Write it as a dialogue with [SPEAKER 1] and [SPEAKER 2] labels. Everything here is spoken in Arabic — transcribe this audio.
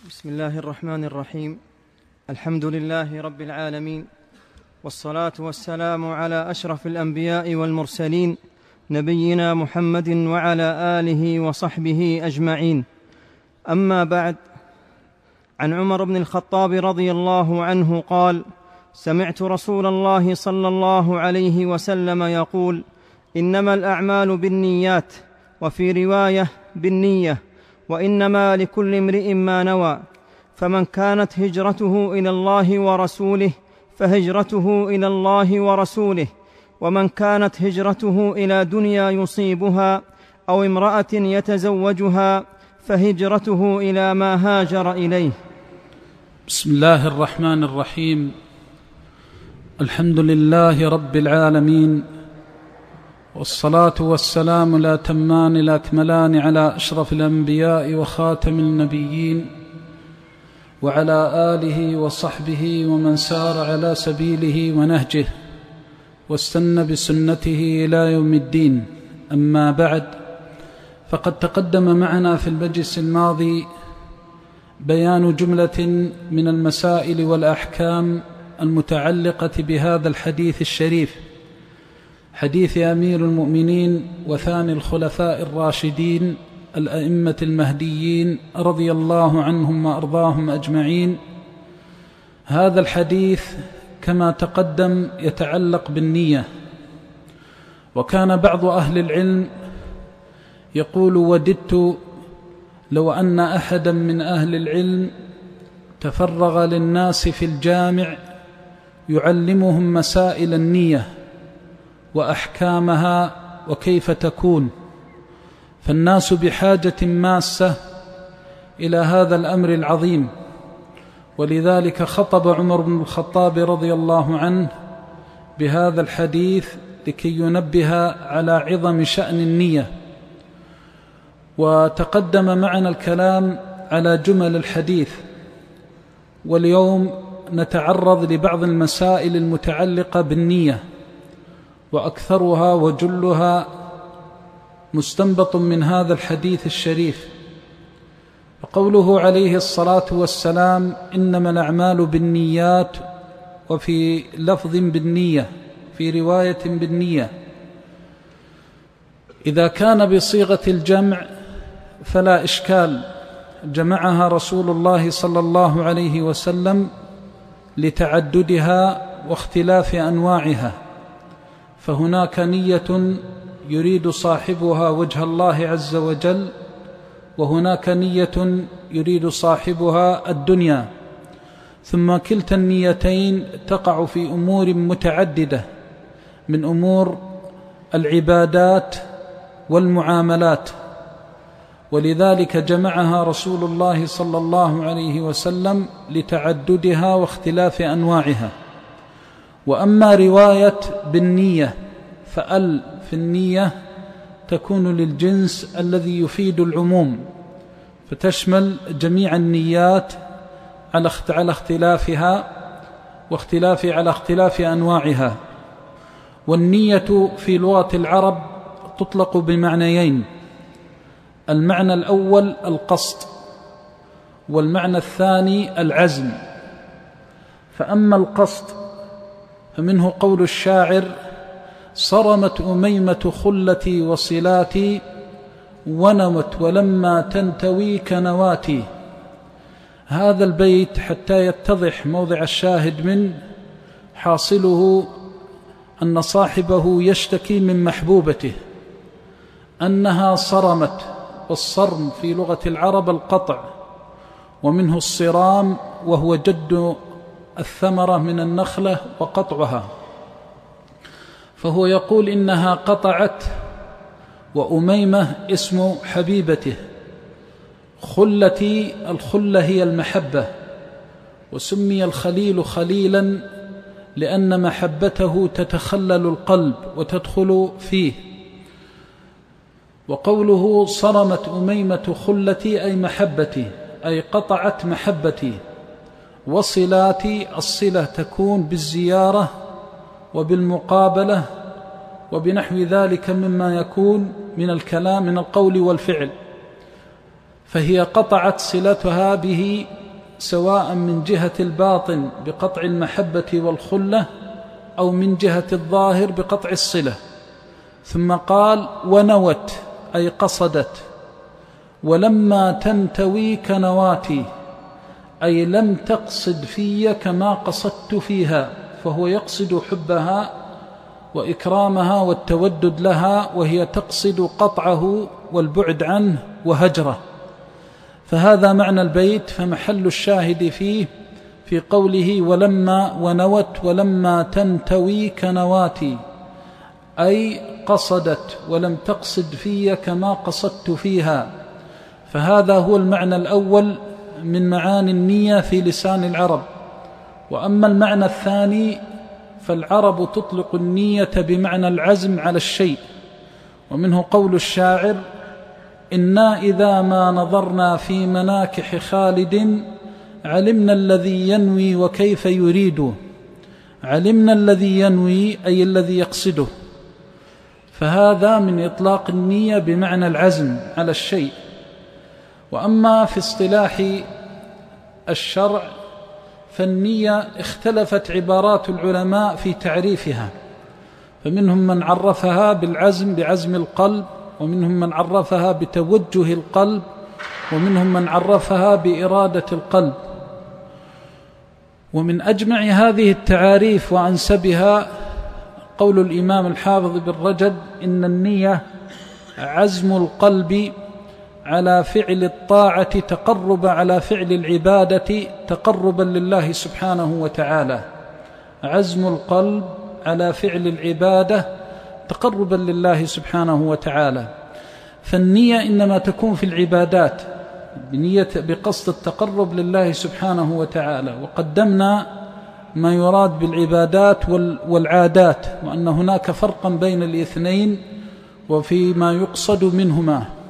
[SPEAKER 1] بسم الله الرحمن الرحيم. الحمد لله رب العالمين، والصلاة والسلام على أشرف الأنبياء والمرسلين نبينا محمد وعلى آله وصحبه أجمعين. أما بعد، عن عمر بن الخطاب رضي الله عنه قال: سمعت رسول الله صلى الله عليه وسلم يقول: إنما الأعمال بالنيات، وفي رواية بالنية، وإنما لكل امرئ ما نوى، فمن كانت هجرته إلى الله ورسوله فهجرته إلى الله ورسوله، ومن كانت هجرته إلى دنيا يصيبها أو امرأة يتزوجها فهجرته إلى ما هاجر إليه.
[SPEAKER 2] بسم الله الرحمن الرحيم. الحمد لله رب العالمين، والصلاة والسلام الأتمان الأكملان على أشرف الأنبياء وخاتم النبيين، وعلى آله وصحبه ومن سار على سبيله ونهجه واستنى بسنته إلى يوم الدين. أما بعد، فقد تقدم معنا في المجلس الماضي بيان جملة من المسائل والأحكام المتعلقة بهذا الحديث الشريف، حديث أمير المؤمنين وثاني الخلفاء الراشدين الأئمة المهديين رضي الله عنهم وأرضاهم أجمعين. هذا الحديث كما تقدم يتعلق بالنية، وكان بعض أهل العلم يقول: وددت لو أن أحدا من أهل العلم تفرغ للناس في الجامع يعلمهم مسائل النية وأحكامها وكيف تكون، فالناس بحاجة ماسة إلى هذا الأمر العظيم. ولذلك خطب عمر بن الخطاب رضي الله عنه بهذا الحديث لكي ينبه على عظم شأن النية. وتقدم معنا الكلام على جمل الحديث، واليوم نتعرض لبعض المسائل المتعلقة بالنية، وأكثرها وجلها مستنبط من هذا الحديث الشريف. وقوله عليه الصلاة والسلام: إنما الأعمال بالنيات، وفي لفظ بالنية، في رواية بالنية، إذا كان بصيغة الجمع فلا إشكال، جمعها رسول الله صلى الله عليه وسلم لتعددها واختلاف أنواعها، فهناك نية يريد صاحبها وجه الله عز وجل، وهناك نية يريد صاحبها الدنيا، ثم كلتا النيتين تقع في أمور متعددة من أمور العبادات والمعاملات، ولذلك جمعها رسول الله صلى الله عليه وسلم لتعددها واختلاف أنواعها. وأما رواية بالنية فأل في النية تكون للجنس الذي يفيد العموم، فتشمل جميع النيات على اختلافها على اختلاف أنواعها. والنية في لغة العرب تطلق بمعنيين: المعنى الأول القصد، والمعنى الثاني العزم. فأما القصد فمنه قول الشاعر: صرمت أميمة خلتي وصلاتي، ونمت ولما تنتوي كنواتي. هذا البيت حتى يتضح موضع الشاهد منه حاصله أن صاحبه يشتكي من محبوبته أنها صرمت، والصرم في لغة العرب القطع، ومنه الصرام وهو جد الثمرة من النخلة وقطعها. فهو يقول إنها قطعت، وأميمة اسم حبيبته. خلتي، الخلة هي المحبة، وسمي الخليل خليلا لأن محبته تتخلل القلب وتدخل فيه. وقوله صرمت أميمة خلتي أي محبتي، أي قطعت محبتي. وصلاتي، الصلة تكون بالزيارة وبالمقابلة وبنحو ذلك مما يكون من الكلام من القول والفعل. فهي قطعت صلتها به سواء من جهة الباطن بقطع المحبة والخلة أو من جهة الظاهر بقطع الصلة. ثم قال ونوت أي قصدت، ولما تنتوي كنواتي أي لم تقصد في كما قصدت فيها، فهو يقصد حبها وإكرامها والتودد لها، وهي تقصد قطعه والبعد عنه وهجره. فهذا معنى البيت. فمحل الشاهد فيه في قوله ولما ونوت ولما تنتوي كنواتي، أي قصدت ولم تقصد في كما قصدت فيها. فهذا هو المعنى الأول من معاني النية في لسان العرب. وأما المعنى الثاني فالعرب تطلق النية بمعنى العزم على الشيء، ومنه قول الشاعر إنا إذا ما نظرنا في مناكح خالد علمنا الذي ينوي وكيف يريد. علمنا الذي ينوي أي الذي يقصده، فهذا من إطلاق النية بمعنى العزم على الشيء. وأما في اصطلاح الشرع فالنية اختلفت عبارات العلماء في تعريفها، فمنهم من عرفها بالعزم بعزم القلب، ومنهم من عرفها بتوجه القلب، ومنهم من عرفها بإرادة القلب. ومن أجمع هذه التعاريف وأنسبها قول الإمام الحافظ بن رجب إن النية عزم القلب على فعل الطاعة تقرب على فعل العبادة تقربا لله سبحانه وتعالى. عزم القلب على فعل العبادة تقربا لله سبحانه وتعالى. فالنية إنما تكون في العبادات بقصد التقرب لله سبحانه وتعالى. وقدمنا ما يراد بالعبادات والعادات، وأن هناك فرقا بين الاثنين وفيما يقصد منهما.